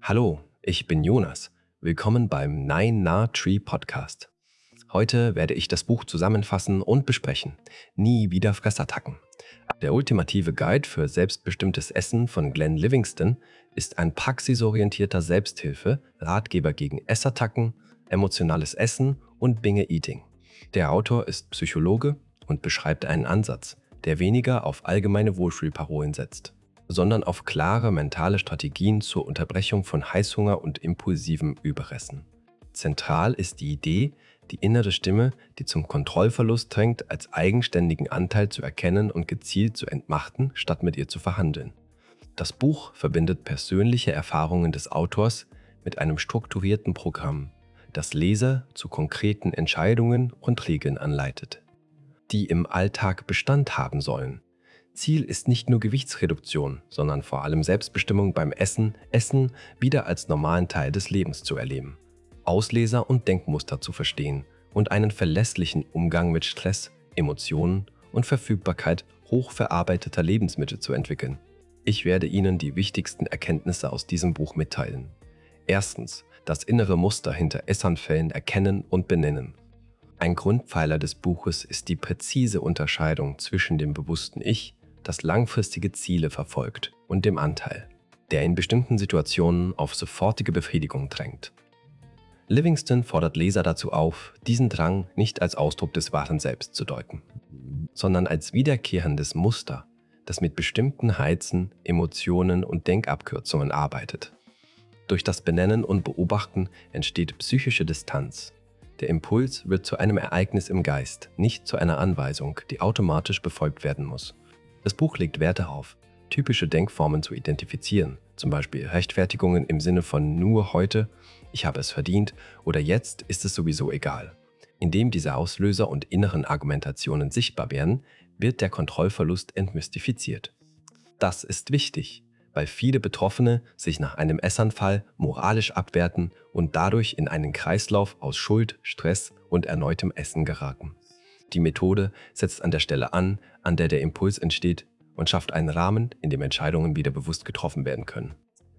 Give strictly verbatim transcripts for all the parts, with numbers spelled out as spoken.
Hallo, ich bin Jonas. Willkommen beim Nine Na Tree Podcast. Heute werde ich das Buch zusammenfassen und besprechen. Nie wieder Fressattacken. Der ultimative Guide für selbstbestimmtes Essen von Glenn Livingston ist ein praxisorientierter Selbsthilfe, Ratgeber gegen Essattacken, emotionales Essen und Binge Eating. Der Autor ist Psychologe und beschreibt einen Ansatz, der weniger auf allgemeine Wohlfühlparolen setzt, sondern auf klare mentale Strategien zur Unterbrechung von Heißhunger und impulsivem Überessen. Zentral ist die Idee, die innere Stimme, die zum Kontrollverlust drängt, als eigenständigen Anteil zu erkennen und gezielt zu entmachten, statt mit ihr zu verhandeln. Das Buch verbindet persönliche Erfahrungen des Autors mit einem strukturierten Programm, das Leser zu konkreten Entscheidungen und Regeln anleitet, die im Alltag Bestand haben sollen. Ziel ist nicht nur Gewichtsreduktion, sondern vor allem Selbstbestimmung beim Essen, Essen wieder als normalen Teil des Lebens zu erleben, Auslöser und Denkmuster zu verstehen und einen verlässlichen Umgang mit Stress, Emotionen und Verfügbarkeit hochverarbeiteter Lebensmittel zu entwickeln. Ich werde Ihnen die wichtigsten Erkenntnisse aus diesem Buch mitteilen. Erstens, das innere Muster hinter Essanfällen erkennen und benennen. Ein Grundpfeiler des Buches ist die präzise Unterscheidung zwischen dem bewussten Ich, das langfristige Ziele verfolgt, und dem Anteil, der in bestimmten Situationen auf sofortige Befriedigung drängt. Livingston fordert Leser dazu auf, diesen Drang nicht als Ausdruck des wahren Selbst zu deuten, sondern als wiederkehrendes Muster, das mit bestimmten Reizen, Emotionen und Denkabkürzungen arbeitet. Durch das Benennen und Beobachten entsteht psychische Distanz. Der Impuls wird zu einem Ereignis im Geist, nicht zu einer Anweisung, die automatisch befolgt werden muss. Das Buch legt Wert darauf, typische Denkformen zu identifizieren, zum Beispiel Rechtfertigungen im Sinne von nur heute, ich habe es verdient oder jetzt ist es sowieso egal. Indem diese Auslöser und inneren Argumentationen sichtbar werden, wird der Kontrollverlust entmystifiziert. Das ist wichtig, weil viele Betroffene sich nach einem Essanfall moralisch abwerten und dadurch in einen Kreislauf aus Schuld, Stress und erneutem Essen geraten. Die Methode setzt an der Stelle an, an der der Impuls entsteht und schafft einen Rahmen, in dem Entscheidungen wieder bewusst getroffen werden können.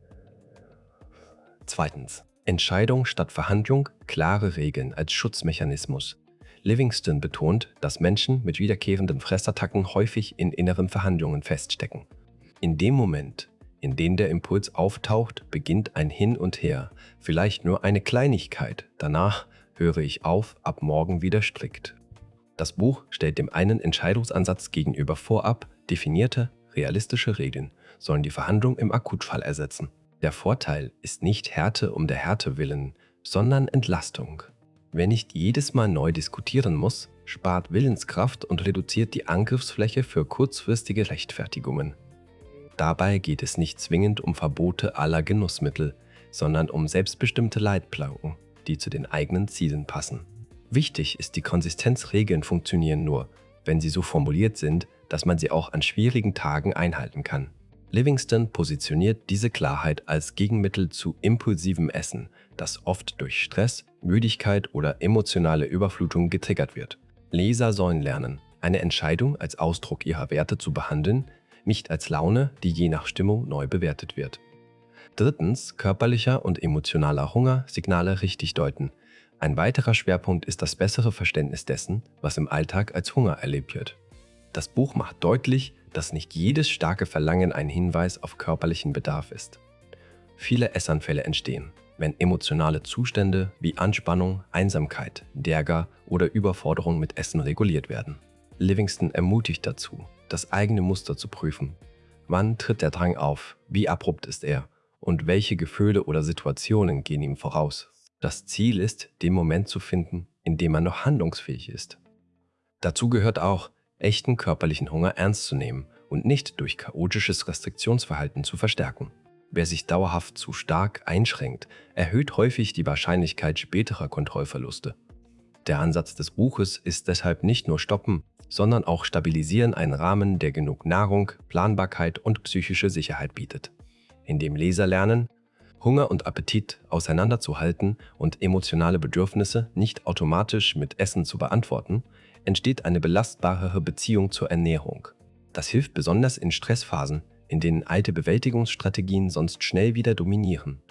Zweitens. Entscheidung statt Verhandlung, klare Regeln als Schutzmechanismus. Livingston betont, dass Menschen mit wiederkehrenden Fressattacken häufig in inneren Verhandlungen feststecken. In dem Moment, in dem der Impuls auftaucht, beginnt ein Hin und Her, vielleicht nur eine Kleinigkeit. Danach höre ich auf, ab morgen wieder strikt. Das Buch stellt dem einen Entscheidungsansatz gegenüber. Vorab definierte, realistische Regeln sollen die Verhandlung im Akutfall ersetzen. Der Vorteil ist nicht Härte um der Härte willen, sondern Entlastung. Wer nicht jedes Mal neu diskutieren muss, spart Willenskraft und reduziert die Angriffsfläche für kurzfristige Rechtfertigungen. Dabei geht es nicht zwingend um Verbote aller Genussmittel, sondern um selbstbestimmte Leitplanken, die zu den eigenen Zielen passen. Wichtig ist, die Konsistenzregeln funktionieren nur, wenn sie so formuliert sind, dass man sie auch an schwierigen Tagen einhalten kann. Livingston positioniert diese Klarheit als Gegenmittel zu impulsivem Essen, das oft durch Stress, Müdigkeit oder emotionale Überflutung getriggert wird. Leser sollen lernen, eine Entscheidung als Ausdruck ihrer Werte zu behandeln, nicht als Laune, die je nach Stimmung neu bewertet wird. Drittens, körperlicher und emotionaler Hunger Signale richtig deuten. Ein weiterer Schwerpunkt ist das bessere Verständnis dessen, was im Alltag als Hunger erlebt wird. Das Buch macht deutlich, dass nicht jedes starke Verlangen ein Hinweis auf körperlichen Bedarf ist. Viele Essanfälle entstehen, wenn emotionale Zustände wie Anspannung, Einsamkeit, Ärger oder Überforderung mit Essen reguliert werden. Livingston ermutigt dazu, das eigene Muster zu prüfen. Wann tritt der Drang auf? Wie abrupt ist er? Und welche Gefühle oder Situationen gehen ihm voraus? Das Ziel ist, den Moment zu finden, in dem man noch handlungsfähig ist. Dazu gehört auch, echten körperlichen Hunger ernst zu nehmen und nicht durch chaotisches Restriktionsverhalten zu verstärken. Wer sich dauerhaft zu stark einschränkt, erhöht häufig die Wahrscheinlichkeit späterer Kontrollverluste. Der Ansatz des Buches ist deshalb nicht nur stoppen, sondern auch stabilisieren einen Rahmen, der genug Nahrung, Planbarkeit und psychische Sicherheit bietet. Indem Leser lernen, Hunger und Appetit auseinanderzuhalten und emotionale Bedürfnisse nicht automatisch mit Essen zu beantworten, entsteht eine belastbarere Beziehung zur Ernährung. Das hilft besonders in Stressphasen, in denen alte Bewältigungsstrategien sonst schnell wieder dominieren.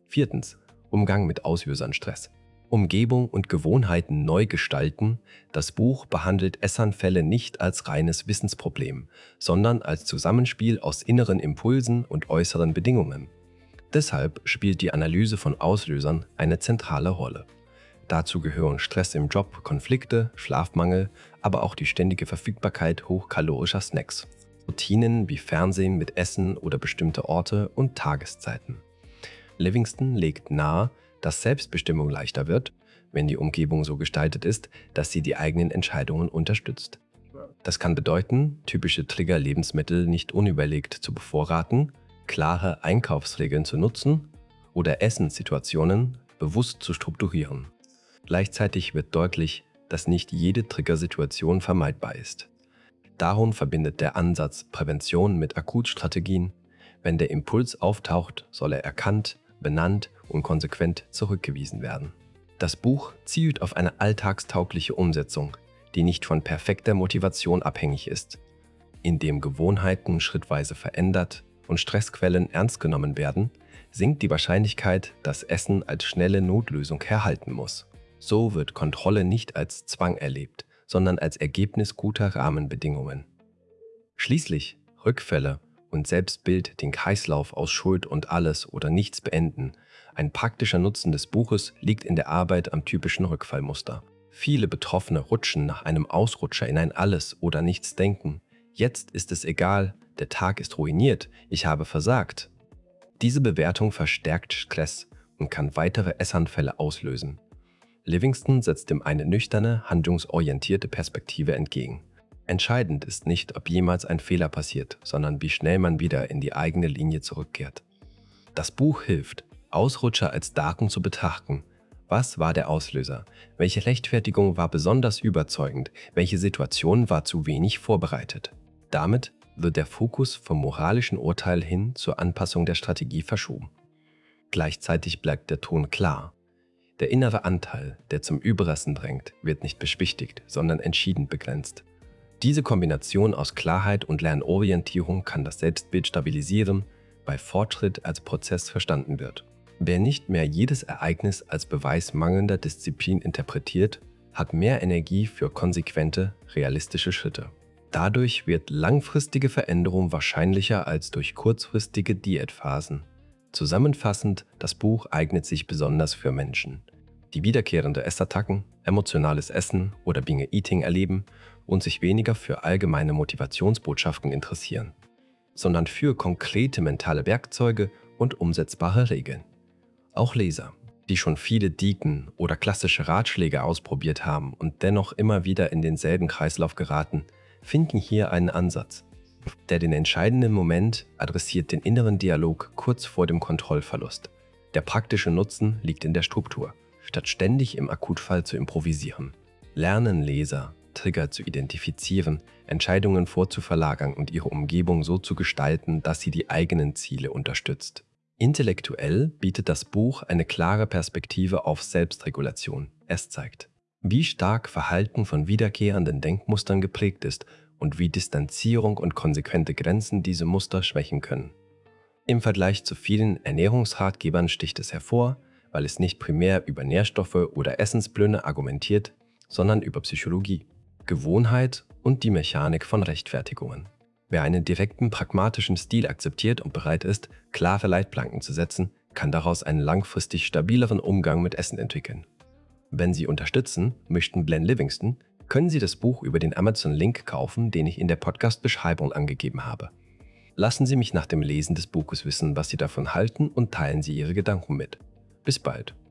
Viertens. Umgang mit Auslösern Stress. Umgebung und Gewohnheiten neu gestalten. Das Buch behandelt Essanfälle nicht als reines Wissensproblem, sondern als Zusammenspiel aus inneren Impulsen und äußeren Bedingungen. Deshalb spielt die Analyse von Auslösern eine zentrale Rolle. Dazu gehören Stress im Job, Konflikte, Schlafmangel, aber auch die ständige Verfügbarkeit hochkalorischer Snacks. Routinen wie Fernsehen mit Essen oder bestimmte Orte und Tageszeiten. Livingston legt nahe, dass Selbstbestimmung leichter wird, wenn die Umgebung so gestaltet ist, dass sie die eigenen Entscheidungen unterstützt. Das kann bedeuten, typische Trigger-Lebensmittel nicht unüberlegt zu bevorraten, klare Einkaufsregeln zu nutzen oder Essenssituationen bewusst zu strukturieren. Gleichzeitig wird deutlich, dass nicht jede Triggersituation vermeidbar ist. Darum verbindet der Ansatz Prävention mit Akutstrategien. Wenn der Impuls auftaucht, soll er erkannt, benannt und konsequent zurückgewiesen werden. Das Buch zielt auf eine alltagstaugliche Umsetzung, die nicht von perfekter Motivation abhängig ist. Indem Gewohnheiten schrittweise verändert und Stressquellen ernst genommen werden, sinkt die Wahrscheinlichkeit, dass Essen als schnelle Notlösung herhalten muss. So wird Kontrolle nicht als Zwang erlebt, sondern als Ergebnis guter Rahmenbedingungen. Schließlich Rückfälle und Selbstbild den Kreislauf aus Schuld und alles oder nichts beenden. Ein praktischer Nutzen des Buches liegt in der Arbeit am typischen Rückfallmuster. Viele Betroffene rutschen nach einem Ausrutscher in ein Alles oder nichts denken. Jetzt ist es egal, der Tag ist ruiniert, ich habe versagt. Diese Bewertung verstärkt Stress und kann weitere Essanfälle auslösen. Livingston setzt dem eine nüchterne, handlungsorientierte Perspektive entgegen. Entscheidend ist nicht, ob jemals ein Fehler passiert, sondern wie schnell man wieder in die eigene Linie zurückkehrt. Das Buch hilft, Ausrutscher als Daten zu betrachten. Was war der Auslöser? Welche Rechtfertigung war besonders überzeugend? Welche Situation war zu wenig vorbereitet? Damit wird der Fokus vom moralischen Urteil hin zur Anpassung der Strategie verschoben. Gleichzeitig bleibt der Ton klar. Der innere Anteil, der zum Überessen drängt, wird nicht beschwichtigt, sondern entschieden begrenzt. Diese Kombination aus Klarheit und Lernorientierung kann das Selbstbild stabilisieren, weil Fortschritt als Prozess verstanden wird. Wer nicht mehr jedes Ereignis als Beweis mangelnder Disziplin interpretiert, hat mehr Energie für konsequente, realistische Schritte. Dadurch wird langfristige Veränderung wahrscheinlicher als durch kurzfristige Diätphasen. Zusammenfassend, das Buch eignet sich besonders für Menschen, die wiederkehrende Essattacken, emotionales Essen oder Binge-Eating erleben und sich weniger für allgemeine Motivationsbotschaften interessieren, sondern für konkrete mentale Werkzeuge und umsetzbare Regeln. Auch Leser, die schon viele Diäten oder klassische Ratschläge ausprobiert haben und dennoch immer wieder in denselben Kreislauf geraten, finden hier einen Ansatz, der den entscheidenden Moment adressiert, den inneren Dialog kurz vor dem Kontrollverlust. Der praktische Nutzen liegt in der Struktur, statt ständig im Akutfall zu improvisieren. Lernen Leser, Trigger zu identifizieren, Entscheidungen vorzuverlagern und ihre Umgebung so zu gestalten, dass sie die eigenen Ziele unterstützt. Intellektuell bietet das Buch eine klare Perspektive auf Selbstregulation. Es zeigt, wie stark Verhalten von wiederkehrenden Denkmustern geprägt ist und wie Distanzierung und konsequente Grenzen diese Muster schwächen können. Im Vergleich zu vielen Ernährungsratgebern sticht es hervor, weil es nicht primär über Nährstoffe oder Essenspläne argumentiert, sondern über Psychologie, Gewohnheit und die Mechanik von Rechtfertigungen. Wer einen direkten, pragmatischen Stil akzeptiert und bereit ist, klare Leitplanken zu setzen, kann daraus einen langfristig stabileren Umgang mit Essen entwickeln. Wenn Sie unterstützen möchten Glenn Livingston, können Sie das Buch über den Amazon-Link kaufen, den ich in der Podcast-Beschreibung angegeben habe. Lassen Sie mich nach dem Lesen des Buches wissen, was Sie davon halten und teilen Sie Ihre Gedanken mit. Bis bald.